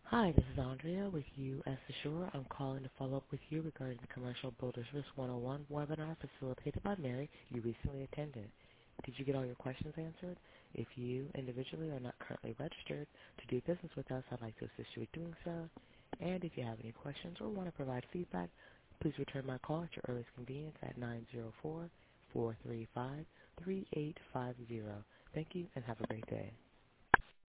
Hi, this is Andrea with U.S. Assure. I'm calling to follow up with you regarding the Commercial Builders Risk 101 webinar facilitated by Mary you recently attended. Did you get all your questions answered? If you individually are not currently registered to do business with us, I'd like to assist you with doing so. And if you have any questions or want to provide feedback, please return my call at your earliest convenience at 904-435-3850. Thank you and have a great day.